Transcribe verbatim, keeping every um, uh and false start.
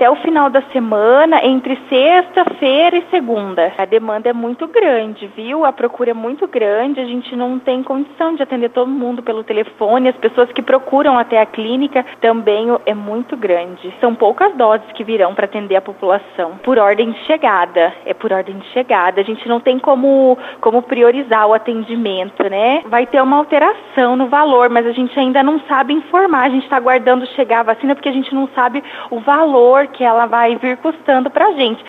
até o final da semana, entre sexta-feira e segunda. A demanda é muito grande, viu? A procura é muito grande, a gente não tem condição de atender todo mundo pelo telefone, as pessoas que procuram até a clínica também é muito grande. São poucas doses que virão para atender a população. Por ordem de chegada, é por ordem de chegada. A gente não tem como, como priorizar o atendimento, né? Vai ter uma alteração no valor, mas a gente ainda não sabe informar. A gente está aguardando chegar a vacina porque a gente não sabe o valor que ela vai vir custando para a gente.